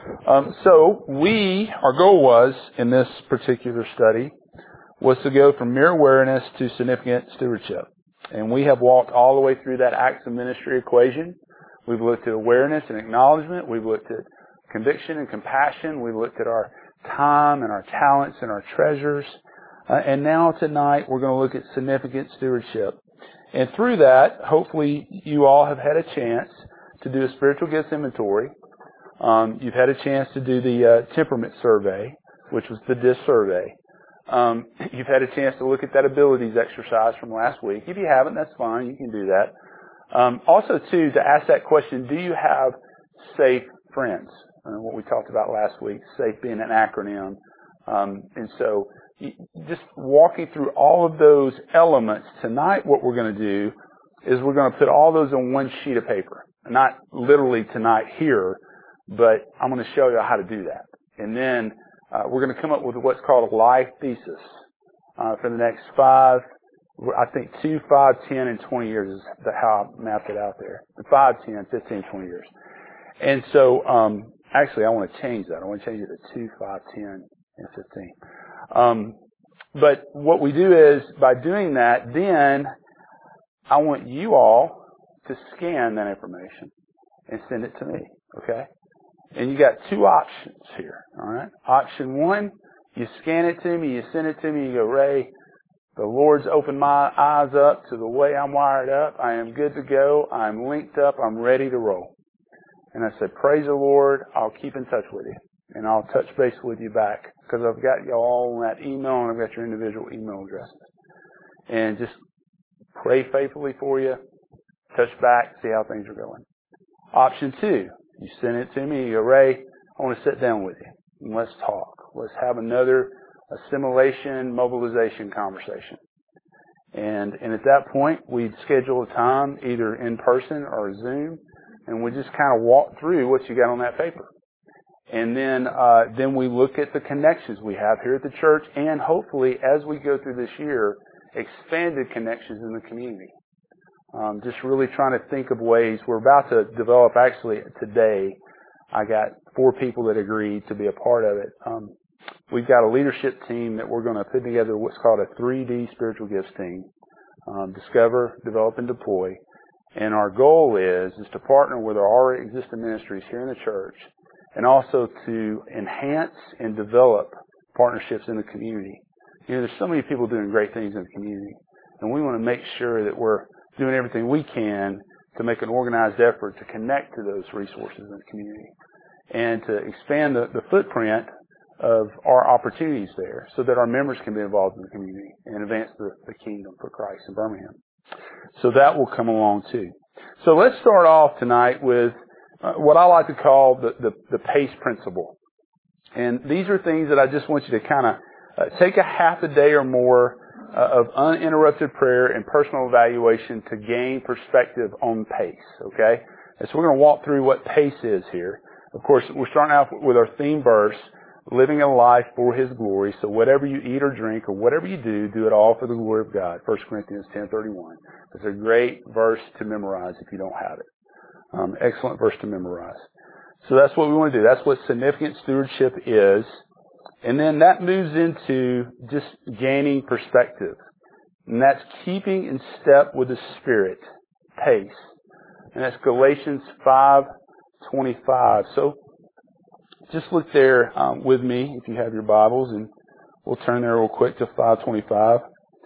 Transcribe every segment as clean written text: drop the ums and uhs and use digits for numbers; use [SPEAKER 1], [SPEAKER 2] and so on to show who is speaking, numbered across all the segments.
[SPEAKER 1] Our goal was, in this particular study, was to go from mere awareness to significant stewardship. And we have walked all the way through that acts of ministry equation. We've looked at awareness and acknowledgement. We've looked at conviction and compassion. We've looked at our time and our talents and our treasures. And now tonight we're going to look at significant stewardship. And through that, hopefully you all have had a chance to do a spiritual gifts inventory. You've had a chance to do the temperament survey, which was the DISC survey. You've had a chance to look at that abilities exercise from last week. If you haven't, that's fine. You can do that. Also, too, to ask that question, do you have safe friends? What we talked about last week, SAFE being an acronym. And so just walking through all of those elements, tonight what we're going to do is we're going to put all those on one sheet of paper. Not literally tonight here, but I'm going to show you how to do that. And then we're going to come up with what's called a life thesis for the next 2, 5, 10, and 20 years is how I mapped it out there. 5, 10, 15, 20 years. And so, actually, I want to change that. I want to change it to 2, 5, 10, and 15. But what we do is, by doing that, then I want you all to scan that information and send it to me, okay? And you got 2 options here, all right? Option 1, you scan it to me, you send it to me, you go, Ray, the Lord's opened my eyes up to the way I'm wired up. I am good to go. I'm linked up. I'm ready to roll. And I said, praise the Lord. I'll keep in touch with you. And I'll touch base with you back because I've got you all on that email and I've got your individual email addresses. And just pray faithfully for you. Touch back, see how things are going. Option 2, you send it to me. You go, Ray, I want to sit down with you. And let's talk. Let's have another assimilation, mobilization conversation. And at that point, we'd schedule a time, either in person or Zoom, and we just kind of walk through what you got on that paper. And then we look at the connections we have here at the church, and hopefully, as we go through this year, expanded connections in the community. Just really trying to think of ways. We're about to develop, actually, today, I got 4 people that agreed to be a part of it. We've got a leadership team that we're going to put together what's called a 3D spiritual gifts team. Discover, develop, and deploy. And our goal is to partner with our already existing ministries here in the church and also to enhance and develop partnerships in the community. You know, there's so many people doing great things in the community, and we want to make sure that we're doing everything we can to make an organized effort to connect to those resources in the community and to expand the footprint of our opportunities there so that our members can be involved in the community and advance the kingdom for Christ in Birmingham. So that will come along too. So let's start off tonight with what I like to call the PACE principle. And these are things that I just want you to kind of take a half a day or more of uninterrupted prayer and personal evaluation to gain perspective on PACE, okay? And so we're going to walk through what PACE is here. Of course, we're starting out with our theme verse, living a life for His glory. So whatever you eat or drink or whatever you do, do it all for the glory of God. 1 Corinthians 10:31. It's a great verse to memorize if you don't have it. Excellent verse to memorize. So that's what we want to do. That's what significant stewardship is. And then that moves into just gaining perspective. And that's keeping in step with the Spirit, PACE. And that's Galatians 5:25. So just look there with me if you have your Bibles, and we'll turn there real quick to 5:25.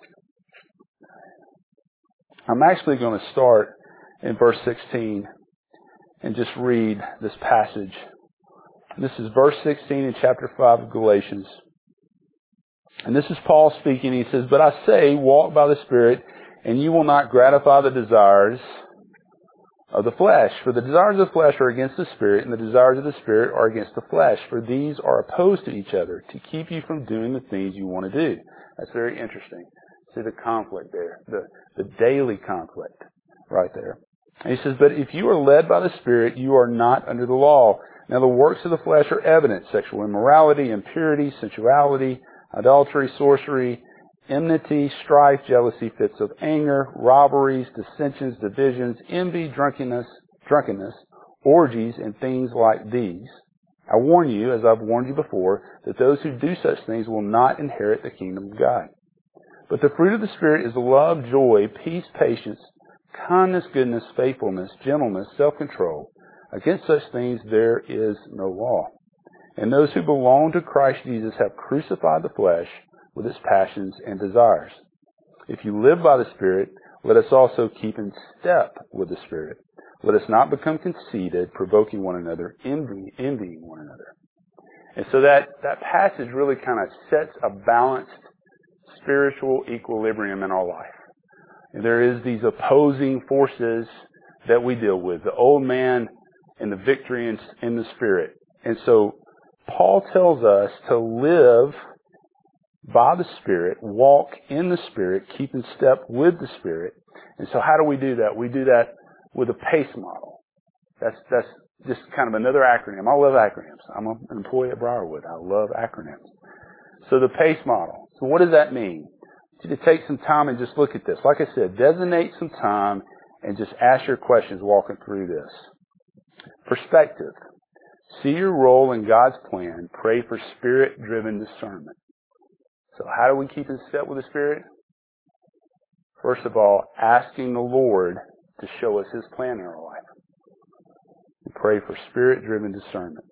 [SPEAKER 1] I'm actually going to start in verse 16 and just read this passage. This is verse 16 in chapter 5 of Galatians. And this is Paul speaking. He says, "But I say, walk by the Spirit, and you will not gratify the desires of the flesh. For the desires of the flesh are against the Spirit, and the desires of the Spirit are against the flesh. For these are opposed to each other, to keep you from doing the things you want to do." That's very interesting. See the conflict there, the daily conflict right there. And he says, "But if you are led by the Spirit, you are not under the law. Now the works of the flesh are evident: sexual immorality, impurity, sensuality, adultery, sorcery, enmity, strife, jealousy, fits of anger, robberies, dissensions, divisions, envy, drunkenness, orgies, and things like these, I warn you, as I've warned you before, that those who do such things will not inherit the kingdom of God. But the fruit of the Spirit is love, joy, peace, patience, kindness, goodness, faithfulness, gentleness, self-control. Against such things there is no law. And those who belong to Christ Jesus have crucified the flesh with its passions and desires. If you live by the Spirit, let us also keep in step with the Spirit. Let us not become conceited, provoking one another, envying one another. And so that passage really kind of sets a balanced spiritual equilibrium in our life. And there is these opposing forces that we deal with, the old man and the victory in the Spirit. And so Paul tells us to live by the Spirit, walk in the Spirit, keep in step with the Spirit. And so how do we do that? We do that with a PACE model. That's just kind of another acronym. I love acronyms. I'm an employee at Briarwood. I love acronyms. So the PACE model. So what does that mean? I want you to take some time and just look at this. Like I said, designate some time and just ask your questions walking through this. Perspective. See your role in God's plan. Pray for Spirit-driven discernment. So how do we keep in step with the Spirit? First of all, asking the Lord to show us His plan in our life. We pray for Spirit-driven discernment.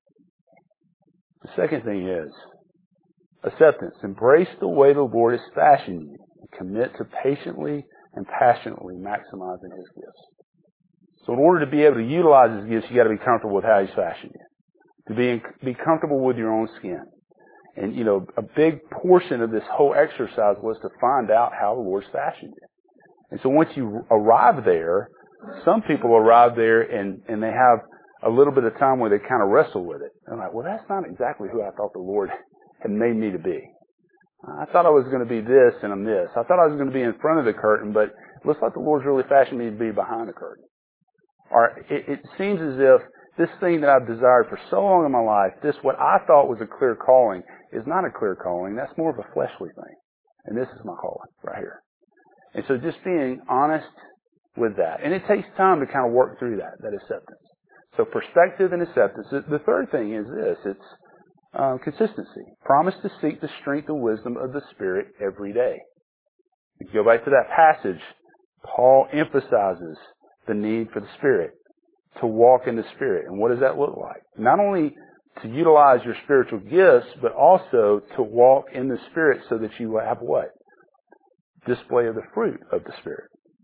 [SPEAKER 1] The second thing is acceptance. Embrace the way the Lord has fashioned you. And commit to patiently and passionately maximizing His gifts. So in order to be able to utilize His gifts, you got to be comfortable with how He's fashioned you. To be comfortable with your own skin. And, a big portion of this whole exercise was to find out how the Lord's fashioned you. And so once you arrive there, some people arrive there and they have a little bit of time where they kind of wrestle with it. They're like, well, that's not exactly who I thought the Lord had made me to be. I thought I was going to be this and I'm this. I thought I was going to be in front of the curtain, but it looks like the Lord's really fashioned me to be behind the curtain. Or it seems as if this thing that I've desired for so long in my life, this what I thought was a clear calling, is not a clear calling. That's more of a fleshly thing. And this is my calling right here. And so just being honest with that. And it takes time to kind of work through that acceptance. So perspective and acceptance. The third thing is this. It's consistency. Promise to seek the strength and wisdom of the Spirit every day. If you go back to that passage, Paul emphasizes the need for the Spirit, to walk in the Spirit. And what does that look like? Not only to utilize your spiritual gifts, but also to walk in the Spirit so that you have what? Display of the fruit of the Spirit.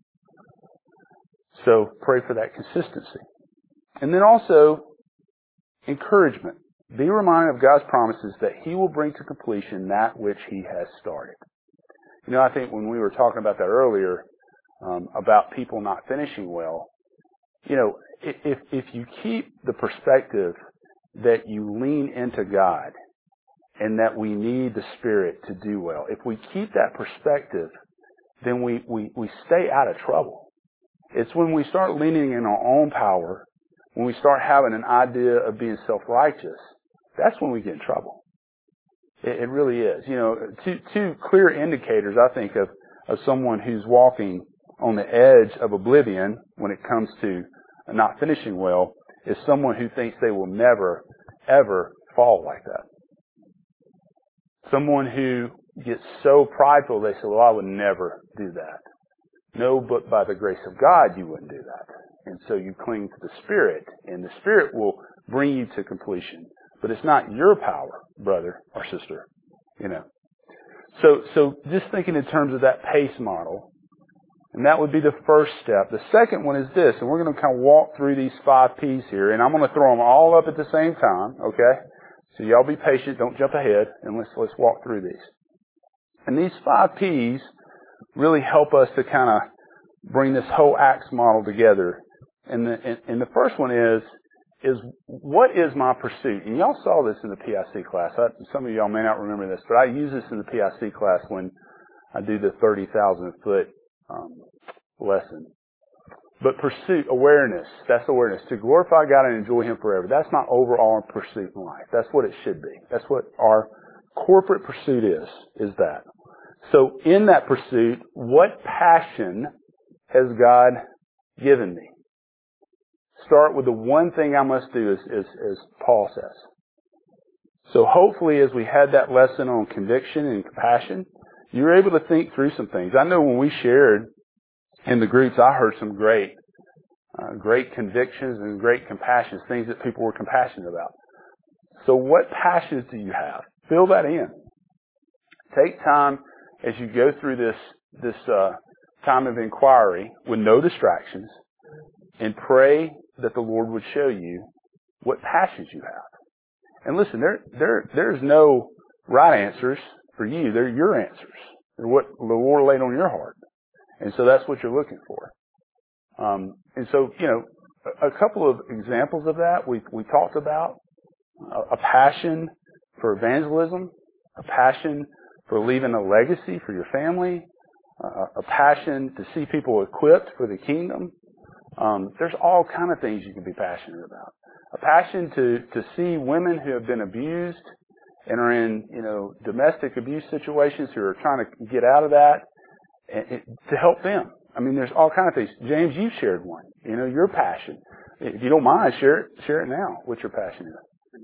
[SPEAKER 1] So pray for that consistency. And then also encouragement. Be reminded of God's promises that He will bring to completion that which He has started. I think when we were talking about that earlier, about people not finishing well, if you keep the perspective that you lean into God and that we need the Spirit to do well, if we keep that perspective, then we stay out of trouble. It's when we start leaning in our own power, when we start having an idea of being self-righteous, that's when we get in trouble. It really is. Two clear indicators, I think, of someone who's walking on the edge of oblivion when it comes to not finishing well is someone who thinks they will never, ever fall like that. Someone who gets so prideful they say, well, I would never do that. No, but by the grace of God, you wouldn't do that. And so you cling to the Spirit, and the Spirit will bring you to completion. But it's not your power, brother or sister, So just thinking in terms of that PACE model, and that would be the first step. The second one is this, and we're going to kind of walk through these 5 P's here, and I'm going to throw them all up at the same time, okay? So y'all be patient, don't jump ahead, and let's walk through these. And these 5 P's really help us to kind of bring this whole ACTS model together. And the first one is what is my pursuit? And y'all saw this in the PIC class. Some of y'all may not remember this, but I use this in the PIC class when I do the 30,000 foot lesson. But pursuit, awareness, that's awareness. To glorify God and enjoy Him forever. That's my overall pursuit in life. That's what it should be. That's what our corporate pursuit is that. So in that pursuit, what passion has God given me? Start with the one thing I must do, as Paul says. So hopefully as we had that lesson on conviction and compassion, you were able to think through some things. I know when we shared in the groups, I heard some great convictions and great compassions, things that people were compassionate about. So what passions do you have? Fill that in. Take time as you go through this time of inquiry with no distractions and pray that the Lord would show you what passions you have. And listen, there's no right answers for you. They're your answers. They're what the Lord laid on your heart. And so that's what you're looking for. And so, a couple of examples of that we talked about. A passion for evangelism, a passion for leaving a legacy for your family, a passion to see people equipped for the kingdom. There's all kind of things you can be passionate about. A passion to see women who have been abused and are in, domestic abuse situations, who are trying to get out of that, and to help them. I mean, there's all kind of things. James, you shared one. Your passion. If you don't mind, share it now. What your passion is.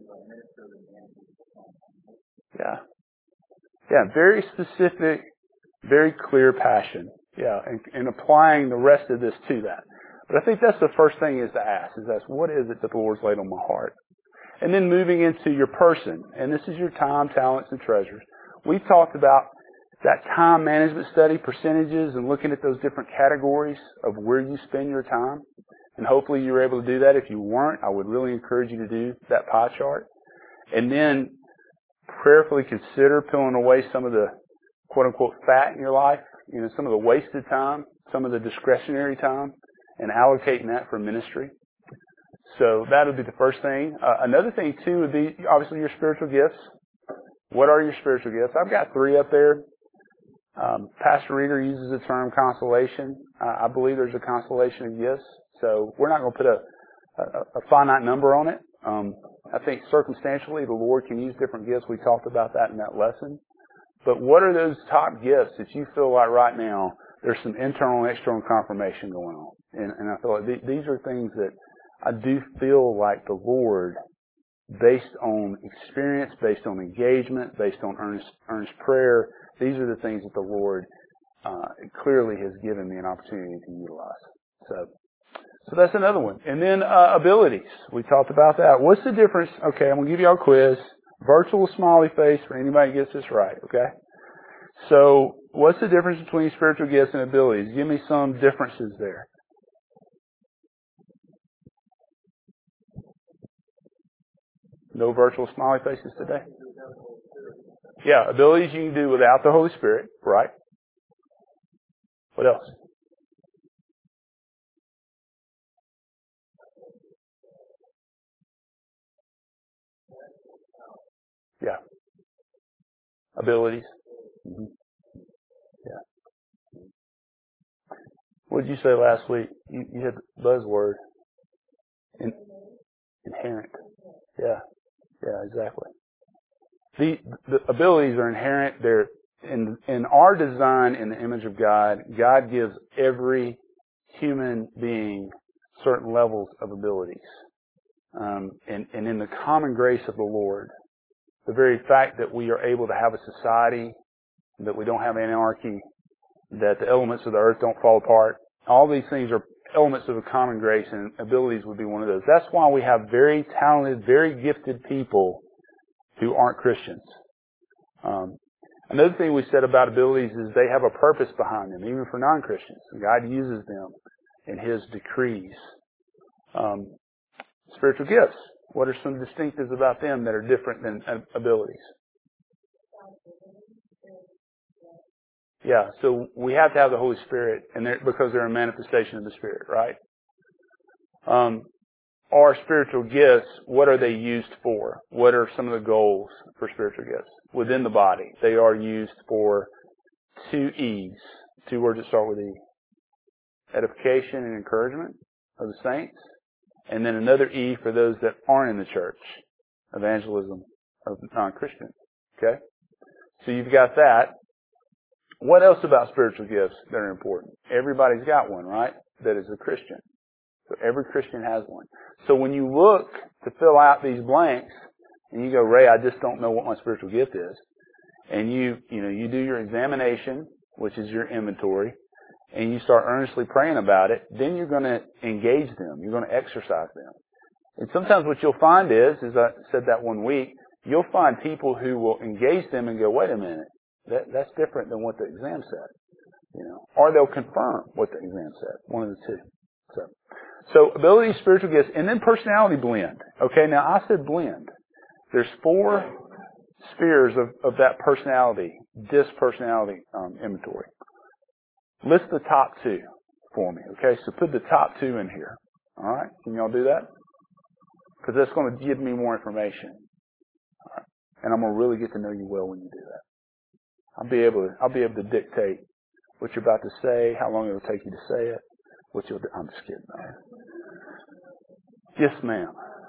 [SPEAKER 1] Yeah, very specific, very clear passion. Yeah, and applying the rest of this to that. But I think that's the first thing is to ask, what is it that the Lord's laid on my heart? And then moving into your person, and this is your time, talents, and treasures. We've talked about that time management study, percentages, and looking at those different categories of where you spend your time. And hopefully you were able to do that. If you weren't, I would really encourage you to do that pie chart. And then prayerfully consider peeling away some of the quote-unquote fat in your life, some of the wasted time, some of the discretionary time, and allocating that for ministry. So that would be the first thing. Another thing, too, would be obviously your spiritual gifts. What are your spiritual gifts? I've got 3 up there. Pastor Rieger uses the term consolation. I believe there's a constellation of gifts. So we're not going to put a finite number on it. I think circumstantially the Lord can use different gifts. We talked about that in that lesson. But what are those top gifts that you feel like right now there's some internal and external confirmation going on? And I feel like these are things that I do feel like the Lord, based on experience, based on engagement, based on earnest prayer, these are the things that the Lord clearly has given me an opportunity to utilize. So that's another one. And then abilities. We talked about that. What's the difference? Okay, I'm going to give you all a quiz. Virtual smiley face for anybody who gets this right, okay? So what's the difference between spiritual gifts and abilities? Give me some differences there. No virtual smiley faces today? Yeah, abilities you can do without the Holy Spirit, right? What else? Yeah. Abilities. Mm-hmm. Yeah. What did you say last week? You had the buzzword. Inherent. Yeah. Yeah, exactly. The abilities are inherent. They're in our design in the image of God. God gives every human being certain levels of abilities. And in the common grace of the Lord, the very fact that we are able to have a society, that we don't have anarchy, that the elements of the earth don't fall apart, all these things are elements of a common grace, and abilities would be one of those. That's why we have very talented, very gifted people who aren't Christians. Another thing we said about abilities is they have a purpose behind them, even for non-Christians. God uses them in His decrees. Spiritual gifts. What are some distinctives about them that are different than abilities? Yeah, so we have to have the Holy Spirit, and because they're a manifestation of the Spirit, right? Our spiritual gifts, what are they used for? What are some of the goals for spiritual gifts within the body? They are used for 2 E's, 2 words that start with E. Edification and encouragement of the saints. And then another E for those that aren't in the church. Evangelism of non-Christians. Okay? So you've got that. What else about spiritual gifts that are important? Everybody's got one, right? That is a Christian. So every Christian has one. So when you look to fill out these blanks, and you go, Ray, I just don't know what my spiritual gift is, and you do your examination, which is your inventory, and you start earnestly praying about it, then you're going to engage them. You're going to exercise them. And sometimes what you'll find is, as I said that one week, you'll find people who will engage them and go, wait a minute, that's different than what the exam said. Or they'll confirm what the exam said. One of the two. So ability, spiritual gifts, and then personality blend. Okay, now I said blend. There's 4 spheres of that personality, this personality inventory. List the top 2 for me. Okay, so put the top 2 in here. All right, can y'all do that? Because that's going to give me more information. All right. And I'm going to really get to know you well when you do that. I'll be able to dictate what you're about to say, how long it'll take you to say it, what you'll do. I'm just kidding. Man. Yes, ma'am.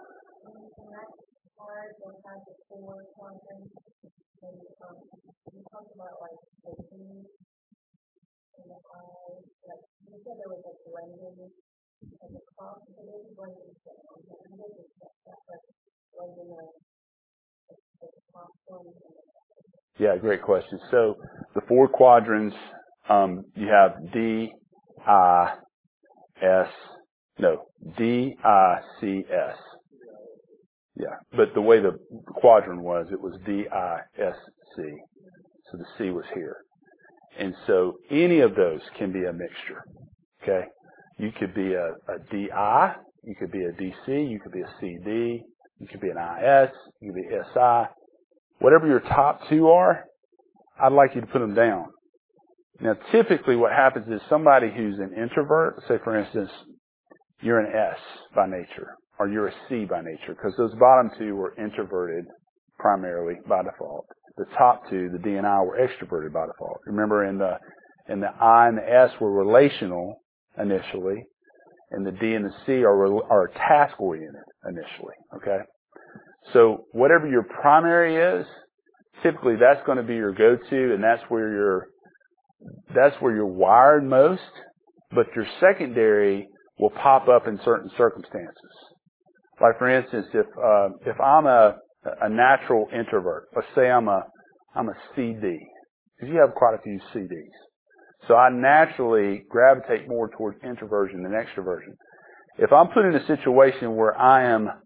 [SPEAKER 1] Yeah, great question. So the 4 quadrants, you have D, I, S, D, I, C, S. Yeah, but the way the quadrant was, it was D, I, S, C. So the C was here. And so any of those can be a mixture. Okay? You could be a DI, you could be a DC, you could be a CD, you could be an IS, you could be SI. Whatever your top 2 are, I'd like you to put them down. Now, typically what happens is somebody who's an introvert, say for instance, you're an S by nature, or you're a C by nature, because those bottom 2 were introverted primarily by default. The top 2, the D and I, were extroverted by default. Remember, in the I and the S were relational initially, and the D and the C are task-oriented initially. Okay? So whatever your primary is, typically that's going to be your go-to, and that's where you're wired most. But your secondary will pop up in certain circumstances. Like for instance, if I'm a natural introvert, let's say I'm a CD, because you have quite a few CDs. So I naturally gravitate more towards introversion than extroversion. If I'm put in a situation where I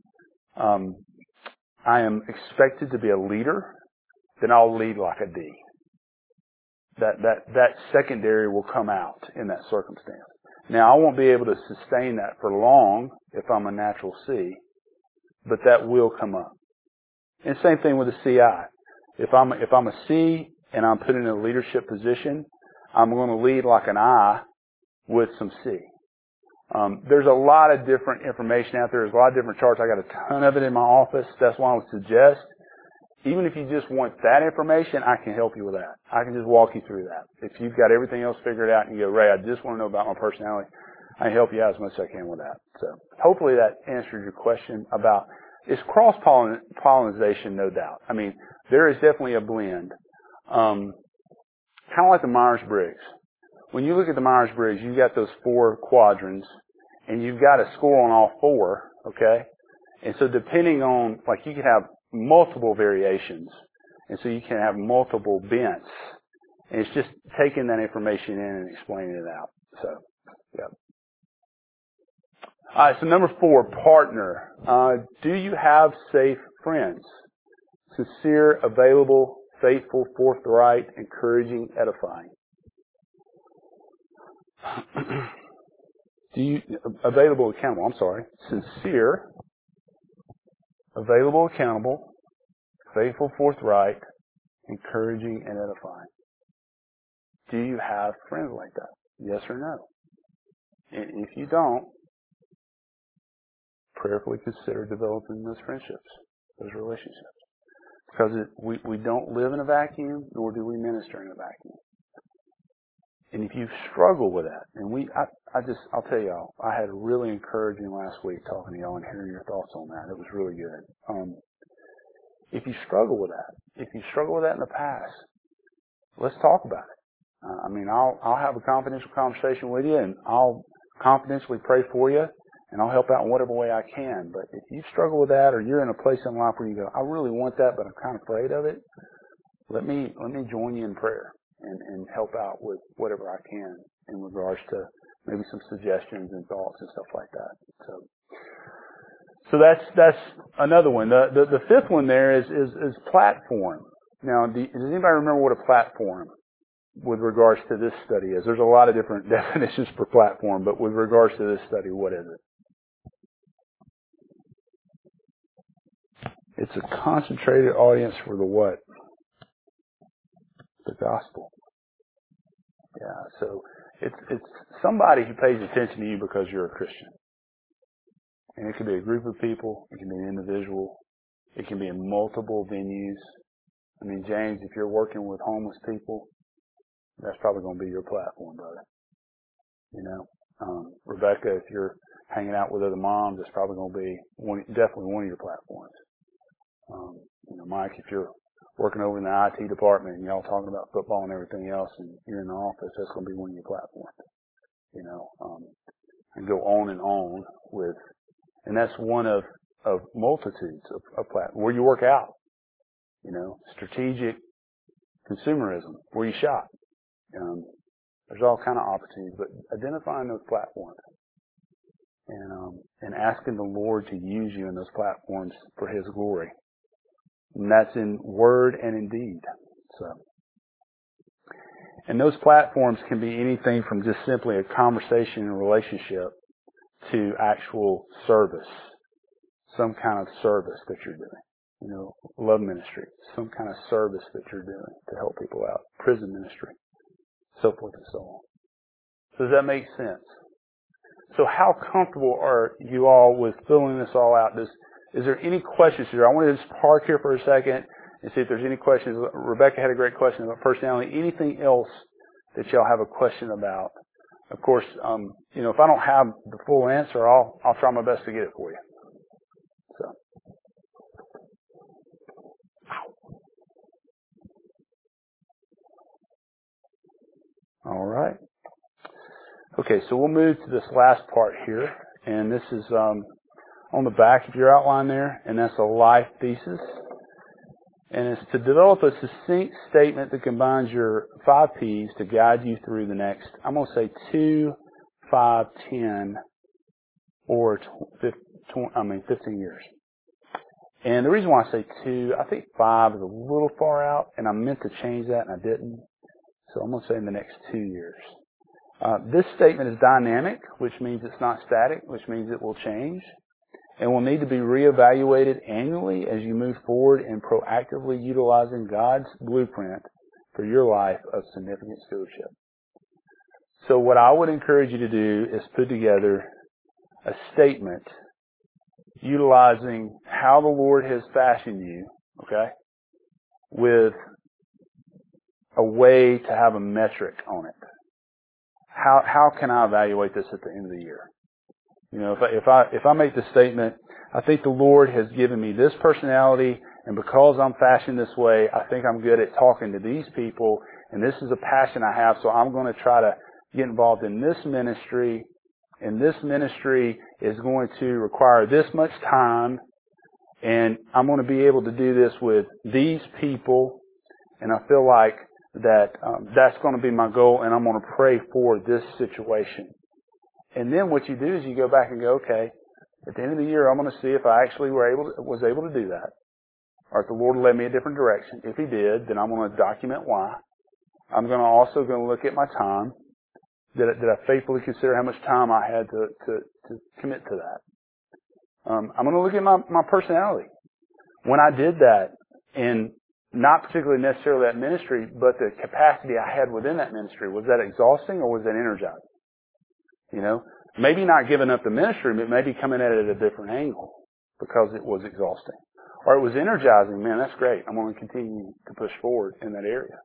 [SPEAKER 1] am expected to be a leader, then I'll lead like a D. That secondary will come out in that circumstance. Now, I won't be able to sustain that for long if I'm a natural C, but that will come up. And same thing with a CI. If I'm a C and I'm put in a leadership position, I'm going to lead like an I with some C. There's a lot of different information out there. There's a lot of different charts. I got a ton of it in my office. That's why I would suggest, even if you just want that information, I can help you with that. I can just walk you through that. If you've got everything else figured out and you go, Ray, I just want to know about my personality, I can help you out as much as I can with that. So hopefully that answers your question about, it's cross-pollination, no doubt. I mean, there is definitely a blend. Kind of like the Myers-Briggs. When you look at the Myers-Briggs, you've got those 4 quadrants, and you've got a score on all 4, okay? And so depending on, like you could have multiple variations, and so you can have multiple bents, and it's just taking that information in and explaining it out. So, yeah. All right, so number 4, partner. Do you have safe friends? Sincere, available, faithful, forthright, encouraging, edifying. Available, accountable, I'm sorry. Sincere, available, accountable, faithful, forthright, encouraging, and edifying. Do you have friends like that? Yes or no? And if you don't, prayerfully consider developing those friendships, those relationships. Because we don't live in a vacuum, nor do we minister in a vacuum. And if you struggle with that, and I'll tell y'all, I had really encouraging last week talking to y'all and hearing your thoughts on that. It was really good. If you struggle with that, in the past, let's talk about it. I'll have a confidential conversation with you, and I'll confidentially pray for you. and I'll help out in whatever way I can. But if you struggle with that, or you're in a place in life where you go, I really want that, but I'm kind of afraid of it, let me join you in prayer and help out with whatever I can in regards to maybe some suggestions and thoughts and stuff like that. So that's another one. The fifth one there is platform. Now, does anybody remember what a platform with regards to this study is? There's a lot of different definitions for platform, but with regards to this study, what is it? It's a concentrated audience for the what? The gospel. Yeah, so it's somebody who pays attention to you because you're a Christian. And it can be a group of people, it can be an individual, it can be in multiple venues. I mean, James, if you're working with homeless people, that's probably going to be your platform, brother. You know, Rebecca, if you're hanging out with other moms, that's probably going to be definitely one of your platforms. You know, Mike, if you're working over in the IT department and y'all talking about football and everything else, and you're in the office, that's going to be one of your platforms. You know, and go on and on with, and that's one of multitudes of platforms. Where you work out, you know, strategic consumerism, where you shop. There's all kind of opportunities, but identifying those platforms and asking the Lord to use you in those platforms for His glory. And that's in word and in deed. So, and those platforms can be anything from just simply a conversation and relationship to actual service, some kind of service that you're doing. You know, love ministry, some kind of service that you're doing to help people out, prison ministry, so forth and so on. Does that make sense? So how comfortable are you all with filling this all out? Is there any questions here? I want to just park here for a second and see if there's any questions. Rebecca had a great question about personality. Anything else that y'all have a question about? Of course, you know, if I don't have the full answer, I'll try my best to get it for you. So. All right. Okay, so we'll move to this last part here, and this is on the back of your outline there, and that's a life thesis. And it's to develop a succinct statement that combines your 5 P's to guide you through the next, I'm going to say 2, 5, 10, or 15 years. And the reason why I say 2, I think 5 is a little far out, and I meant to change that, and I didn't. So I'm going to say in the next 2 years. This statement is dynamic, which means it's not static, which means it will change, and will need to be reevaluated annually as you move forward in proactively utilizing God's blueprint for your life of significant stewardship. So what I would encourage you to do is put together a statement utilizing how the Lord has fashioned you, okay, with a way to have a metric on it. How can I evaluate this at the end of the year? You know, if I make the statement, I think the Lord has given me this personality, and because I'm fashioned this way, I think I'm good at talking to these people, and this is a passion I have, so I'm going to try to get involved in this ministry, and this ministry is going to require this much time, and I'm going to be able to do this with these people, and I feel like that that's going to be my goal, and I'm going to pray for this situation. And then what you do is you go back and go, okay, at the end of the year, I'm going to see if I actually was able to do that, or if the Lord led me a different direction. If He did, then I'm going to document why. I'm going to look at my time. Did I faithfully consider how much time I had to commit to that? I'm going to look at my personality. When I did that, and not particularly necessarily that ministry, but the capacity I had within that ministry, was that exhausting or was that energizing? You know, maybe not giving up the ministry, but maybe coming at it at a different angle because it was exhausting. Or it was energizing. Man, that's great. I'm going to continue to push forward in that area.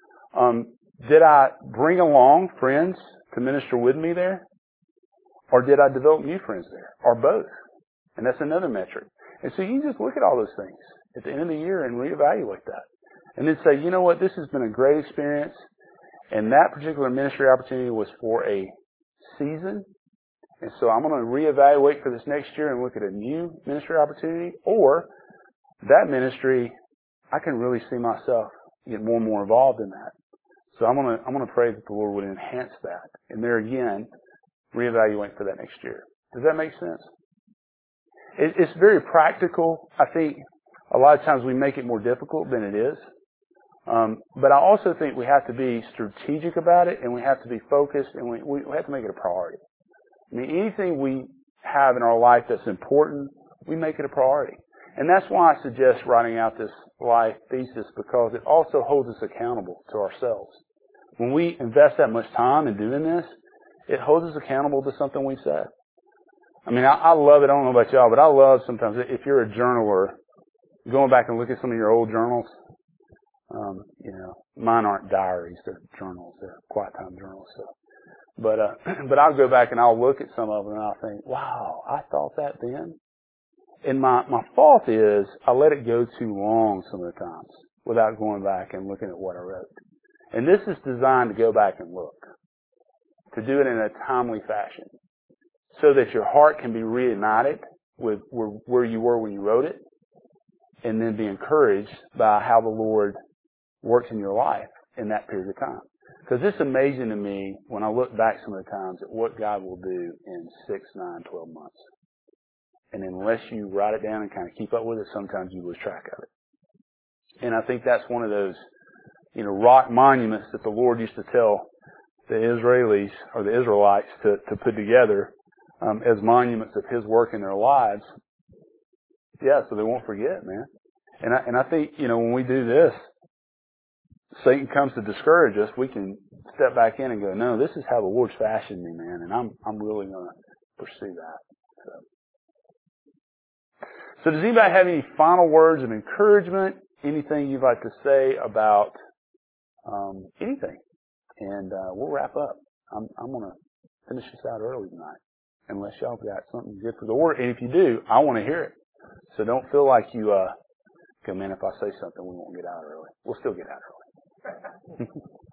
[SPEAKER 1] Did I bring along friends to minister with me there? Or did I develop new friends there? Or both? And that's another metric. And so you can just look at all those things at the end of the year and reevaluate that. And then say, you know what, this has been a great experience, and that particular ministry opportunity was for a season, And so I'm going to reevaluate for this next year and look at a new ministry opportunity, or that ministry, I can really see myself get more and more involved in that. So I'm going to pray that the Lord would enhance that. And there again, reevaluate for that next year. Does that make sense? It's very practical. I think a lot of times we make it more difficult than it is. But I also think we have to be strategic about it, and we have to be focused, and we have to make it a priority. I mean, anything we have in our life that's important, we make it a priority. And that's why I suggest writing out this life thesis, because it also holds us accountable to ourselves. When we invest that much time in doing this, it holds us accountable to something we've said. I mean, I love it. I don't know about y'all, but I love sometimes, if you're a journaler, going back and look at some of your old journals. Mine aren't diaries; they're journals. They're quiet time journals. So, but I'll go back and I'll look at some of them and I'll think, wow, I thought that then. And my fault is I let it go too long some of the times without going back and looking at what I wrote. And this is designed to go back and look, to do it in a timely fashion, so that your heart can be reignited with where you were when you wrote it, and then be encouraged by how the Lord works in your life in that period of time. Because it's amazing to me when I look back some of the times at what God will do in 6, 9, 12 months. And unless you write it down and kind of keep up with it, sometimes you lose track of it. And I think that's one of those, rock monuments that the Lord used to tell the Israelis or the Israelites to put together as monuments of His work in their lives. Yeah, so they won't forget, man. And I think, when we do this, Satan comes to discourage us, we can step back in and go, no, this is how the Lord's fashioned me, man, and I'm really going to pursue that. So does anybody have any final words of encouragement? Anything you'd like to say about anything? And we'll wrap up. I'm going to finish this out early tonight, unless y'all got something good for the order. And if you do, I want to hear it. So don't feel like you go, man, if I say something, we won't get out early. We'll still get out early.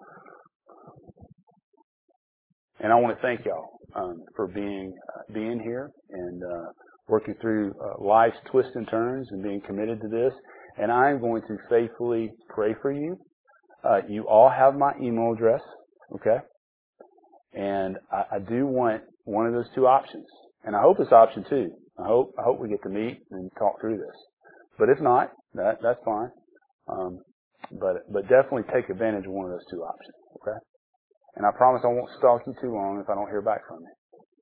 [SPEAKER 1] And I want to thank y'all for being here and working through life's twists and turns and being committed to this. And I'm going to faithfully pray for you. You all have my email address, okay? And I do want one of those two options. And I hope it's option 2. I hope we get to meet and talk through this. But if not, that's fine. But definitely take advantage of one of those two options, okay? And I promise I won't stalk you too long if I don't hear back from you.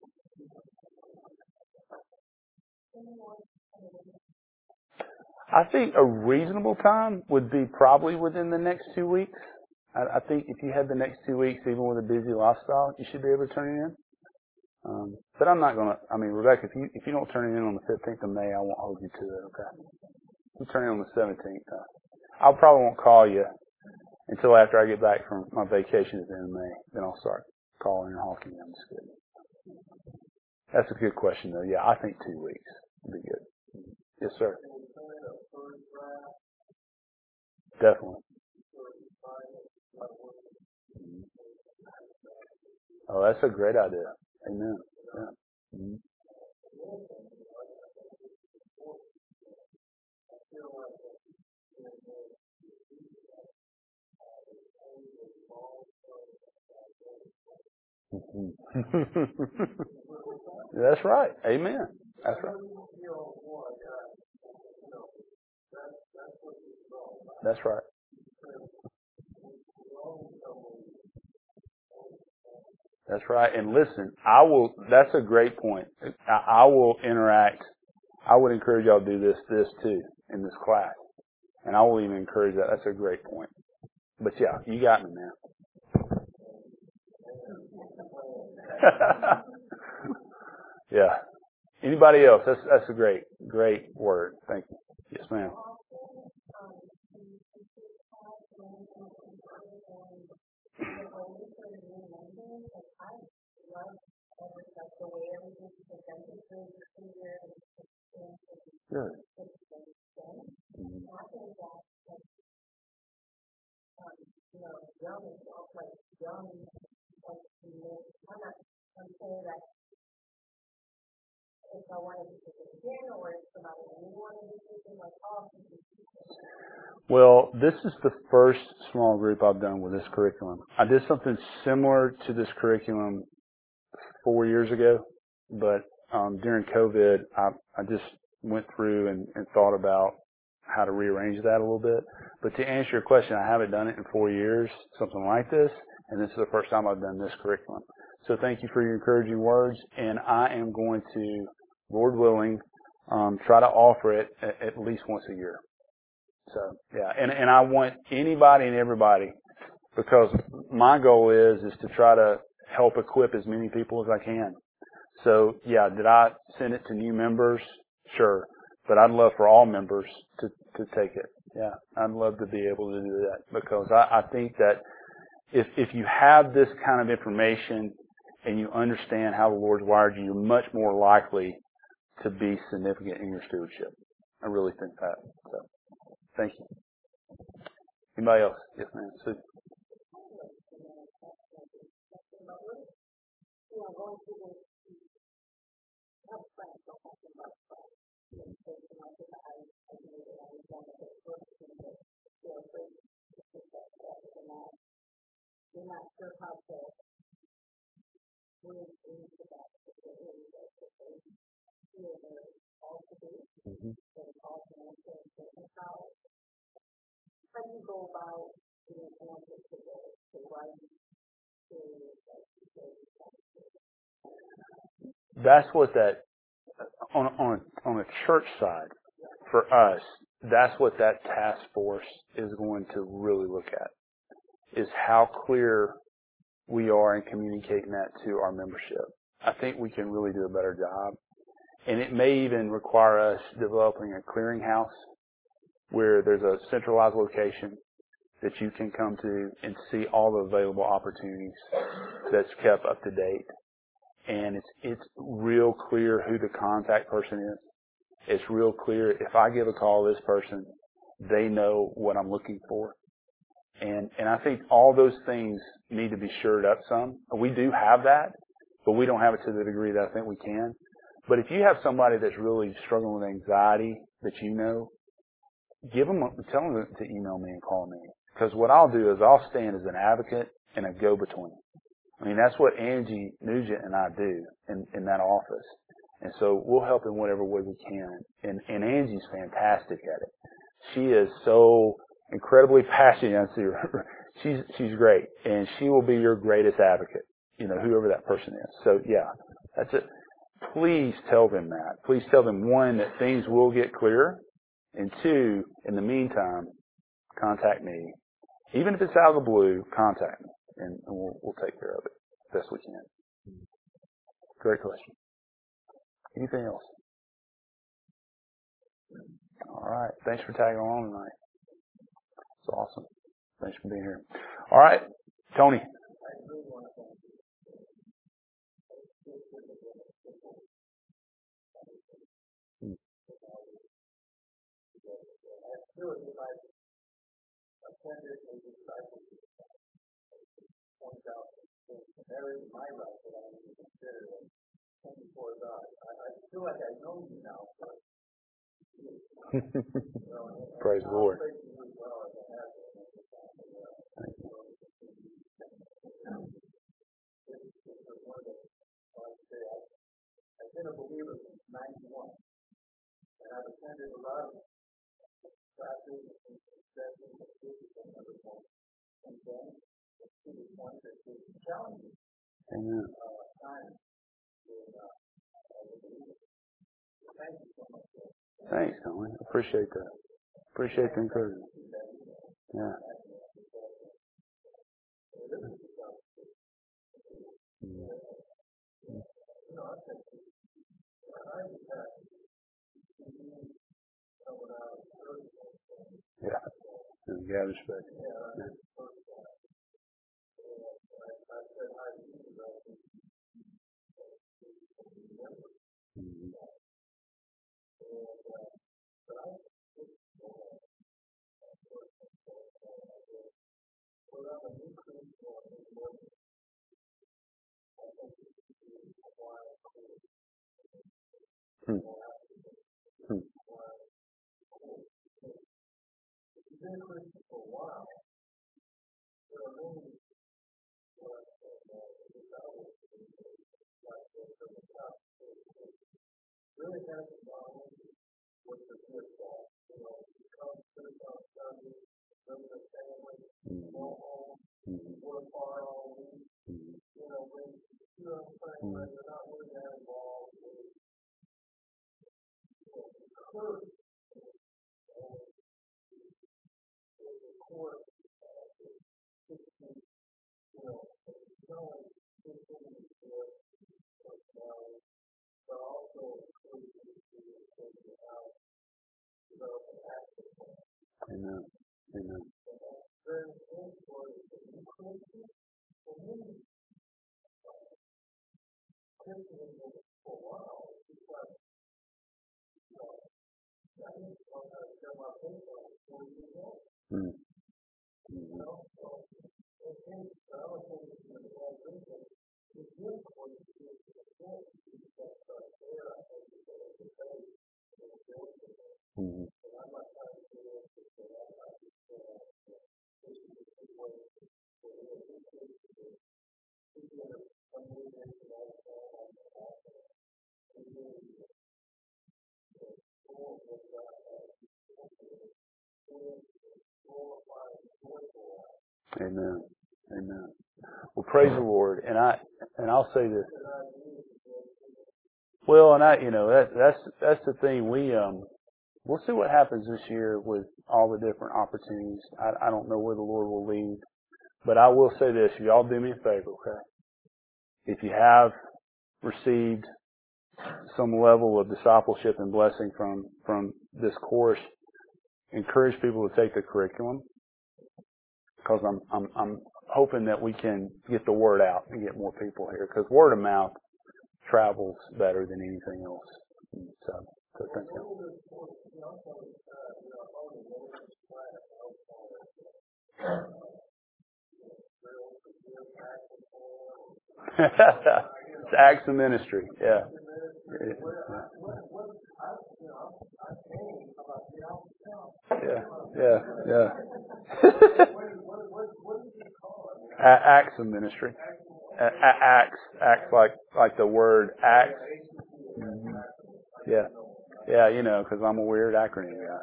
[SPEAKER 1] I think a reasonable time would be probably within the next 2 weeks. I think if you had the next 2 weeks, even with a busy lifestyle, you should be able to turn it in. But I'm not going to, Rebecca, if you don't turn it in on the 15th of May, I won't hold you to it, okay? You turn it on the 17th. I probably won't call you until after I get back from my vacation at the end of May. Then I'll start calling and hawking. I'm just kidding. That's a good question, though. Yeah, I think 2 weeks would be good. Yes, sir. Definitely. Oh, that's a great idea. Amen. Yeah. Mm-hmm. That's right. Amen. That's right. That's right. That's right. And listen, that's a great point. I will interact. I would encourage y'all to do this too in this class. And I will even encourage that. That's a great point. But yeah, you got me, man. Yeah. Anybody else? That's a great word. Thank you. Yes, ma'am. Good. Well, this is the first small group I've done with this curriculum. I did something similar to this curriculum 4 years ago, but during COVID, I just went through and thought about how to rearrange that a little bit. But to answer your question, I haven't done it in 4 years, something like this, and this is the first time I've done this curriculum. So thank you for your encouraging words, and I am going to, Lord willing, try to offer it at least once a year. So, yeah, and I want anybody and everybody, because my goal is to try to help equip as many people as I can. So, yeah, did I send it to new members? Sure. But I'd love for all members to take it. Yeah, I'd love to be able to do that, because I think that if you have this kind of information and you understand how the Lord's wired you, you're much more likely to be significant in your stewardship. I really think that. So, thank you. Anybody else? Yes, ma'am. Sue. Mm-hmm. That's what that on a church side for us. That's what that task force is going to really look at, is how clear we are in communicating that to our membership. I think we can really do a better job, and it may even require us developing a clearinghouse where there's a centralized location that you can come to and see all the available opportunities that's kept up to date. And it's real clear who the contact person is. It's real clear if I give a call to this person, they know what I'm looking for. And I think all those things need to be shored up some. We do have that, but we don't have it to the degree that I think we can. But if you have somebody that's really struggling with anxiety that you know, tell them to email me and call me. Because what I'll do is I'll stand as an advocate and a go-between. I mean, that's what Angie Nugent and I do in that office. And so we'll help in whatever way we can. And Angie's fantastic at it. She is so incredibly passionate. I see her. She's great. And she will be your greatest advocate, whoever that person is. So, yeah, that's it. Please tell them that. Please tell them, one, that things will get clearer. And two, in the meantime, contact me. Even if it's out of the blue, contact me. And we'll take care of it best we can. Great question. Anything else? All right. Thanks for tagging along tonight. It's awesome. Thanks for being here. All right. Tony. Praise the Lord. Amen. Thanks, Tony. Appreciate that. Appreciate the encouragement. Yeah. Yeah. And gather space. Yeah. Hmm. Hmm. Amen. Amen. Mm. Mm. Amen. Amen. Well, praise the Lord, and I'll say this. Well, and that's the thing. We'll see what happens this year with all the different opportunities. I don't know where the Lord will lead, but I will say this: y'all do me a favor, okay? If you have received some level of discipleship and blessing from this course, encourage people to take the curriculum, because I'm hoping that we can get the word out and get more people here, because word of mouth travels better than anything else. So thank you. It's acts of ministry. Yeah. Yeah. Yeah. Yeah. Acts of ministry. Acts like the word acts. Mhm. Yeah. Yeah, because I'm a weird acronym guy.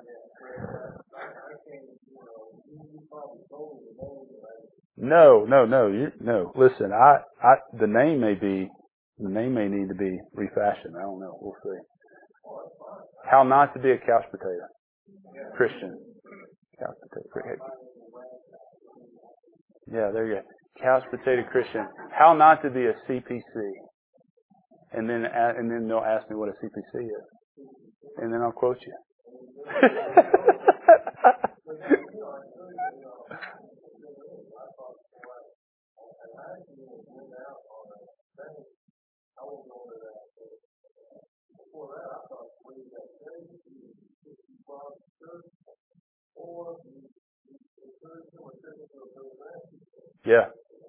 [SPEAKER 1] No. No. Listen, the name may need to be refashioned. I don't know. We'll see. How not to be a couch potato Christian. Couch potato. Yeah, there you go. Couch potato Christian. How not to be a CPC. And then they'll ask me what a CPC is. And then I'll quote you. Yeah.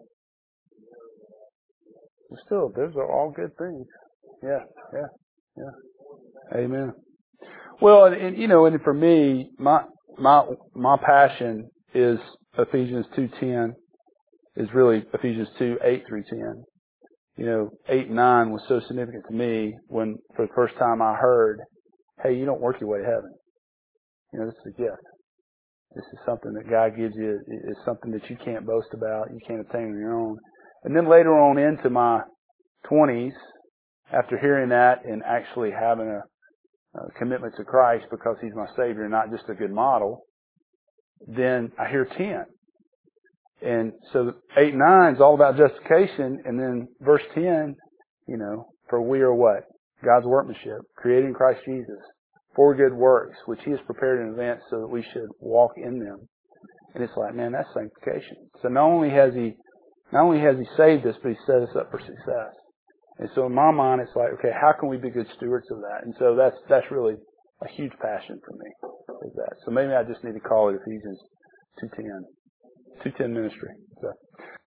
[SPEAKER 1] Still, those are all good things. Yeah. Amen. Well, and for me, my passion is Ephesians 2:10 is really Ephesians 2:8 through 10. 8 and 9 was so significant to me when for the first time I heard, hey, you don't work your way to heaven. This is a gift. This is something that God gives you. It's something that you can't boast about. You can't obtain on your own. And then later on into my 20s, after hearing that and actually having a commitment to Christ because He's my Savior, not just a good model, then I hear 10. And so 8 and 9 is all about justification. And then verse 10, for we are what? God's workmanship, created in Christ Jesus, for good works, which He has prepared in advance so that we should walk in them. And it's like, man, that's sanctification. So not only has He saved us, but He set us up for success. And so in my mind, it's like, okay, how can we be good stewards of that? And so that's really a huge passion for me, is that. So maybe I just need to call it Ephesians 2:10 ministry. So